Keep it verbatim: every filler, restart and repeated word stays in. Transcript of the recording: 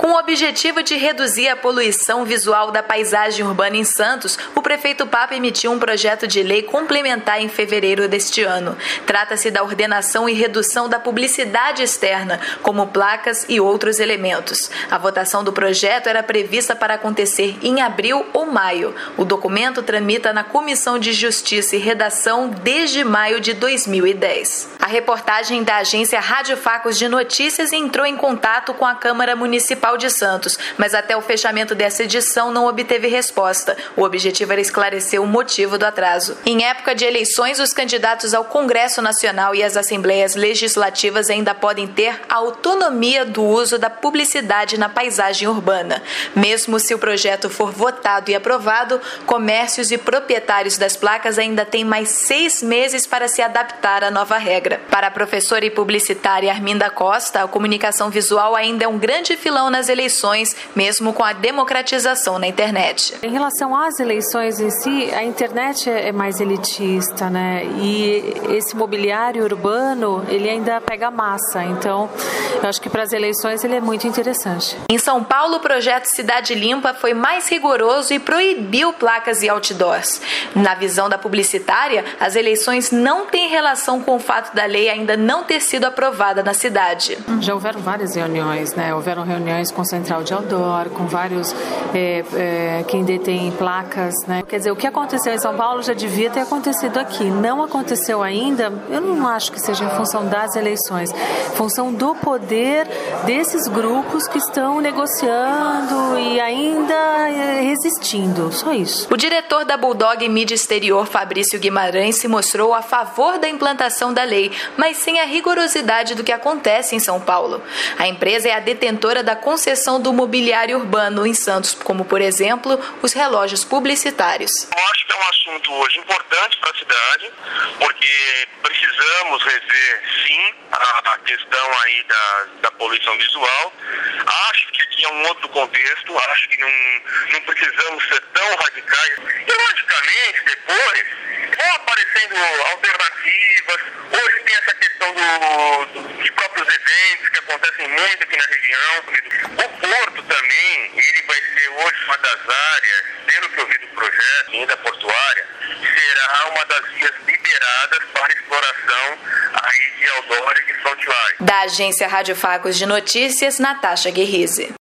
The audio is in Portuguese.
Com o objetivo de reduzir a poluição visual da paisagem urbana em Santos, o prefeito Papa emitiu um projeto de lei complementar em fevereiro deste ano. Trata-se da ordenação e redução da publicidade externa, como placas e outros elementos. A votação do projeto era prevista para acontecer em abril ou maio. O documento tramita na Comissão de Justiça e Redação desde maio de dois mil e dez. A reportagem da agência Rádio Facos de Notícias entrou em contato com a Câmara Municipal de Santos, mas até o fechamento dessa edição não obteve resposta. O objetivo era esclarecer o motivo do atraso. Em época de eleições, os candidatos ao Congresso Nacional e às Assembleias Legislativas ainda podem ter a autonomia do uso da publicidade na paisagem urbana. Mesmo se o projeto for votado e aprovado, comércios e proprietários das placas ainda têm mais seis meses para se adaptar à nova regra. Para a professora e publicitária Arminda Costa, a comunicação visual ainda é um grande filão nas eleições, mesmo com a democratização na internet. Em relação às eleições em si, a internet é mais elitista, né? E esse mobiliário urbano, ele ainda pega massa. Então, eu acho que para as eleições ele é muito interessante. Em São Paulo, o projeto Cidade Limpa foi mais rigoroso e proibiu placas e outdoors. Na visão da publicitária, as eleições não têm relação com o fato da lei ainda não ter sido aprovada na cidade. Já houveram várias reuniões, né? Houveram reuniões com central de outdoor, com vários é, é, quem detém placas, né? Quer dizer, o que aconteceu em São Paulo já devia ter acontecido aqui. Não aconteceu ainda, eu não acho que seja em função das eleições, em função do poder desses grupos que estão negociando e ainda resistindo, só isso. O diretor da Bulldog Mídia Exterior, Fabrício Guimarães, se mostrou a favor da implantação da lei, mas sem a rigorosidade do que acontece em São Paulo. A empresa é a detentora da concessão do mobiliário urbano em Santos, como, por exemplo, os relógios publicitários. Eu acho que é um assunto hoje importante para a cidade, porque precisamos rever, sim, a questão aí da, da poluição visual. Acho que aqui é um outro contexto, acho que não, não precisamos ser tão radicais. E, logicamente, depois vão aparecendo alternativas. Hoje tem essa questão do, do, dos próprios eventos que acontecem muito aqui na região. O Porto também, ele vai ser hoje uma das áreas, pelo que eu vi do projeto, ainda portuária, será uma das vias liberadas para exploração aí de outdoor e de frontline. Da agência Rádio Facos de Notícias, Natasha Guerrize.